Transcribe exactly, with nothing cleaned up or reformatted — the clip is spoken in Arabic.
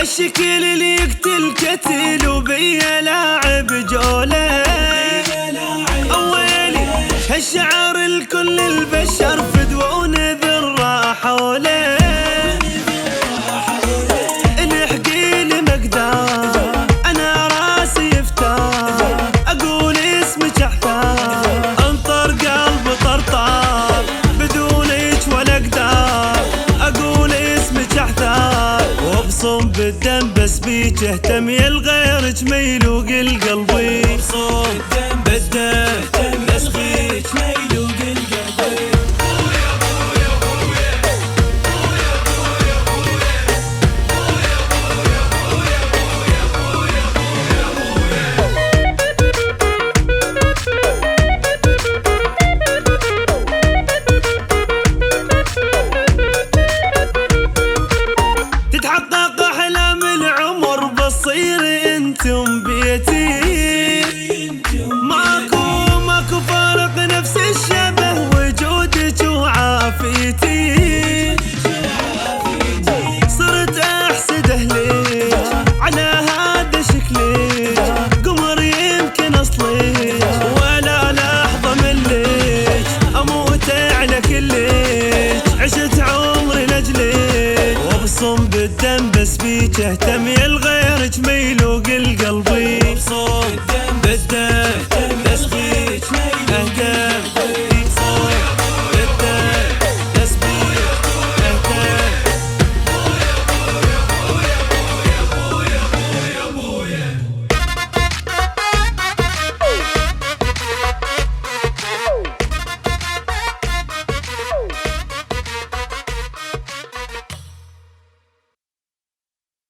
الشكل اللي يقتل كتل وبيا لاعب جوله. اويلي هالشعر الكل البشر فدوى ونذر حوله. الحقي لي مقدار انا راسي يفتار، اقول اسمك احتار انطر قلب طرطار، بدونك ولا اقدر اقول اسمك احتار. وابصم بالدم بس بيك اهتم يا الغيرك ميلوق القلبي. وابصم بالدم بس بيك ميلوق القلبي. تتحقق احلام العمر بصير انتم بيتي. ماكو ماكو فارق نفس الشبه وجودك وعافيتي. صرت احسد اهليك على هذا شكلك، قمر يمكن اصليك ولا لحظه مليك، اموت على كلك عشت عمري لاجلك. وابصم بالدم بس بيك اهتم يا الغيرك ميلوق القلبي. وابصم بالدم بس بيك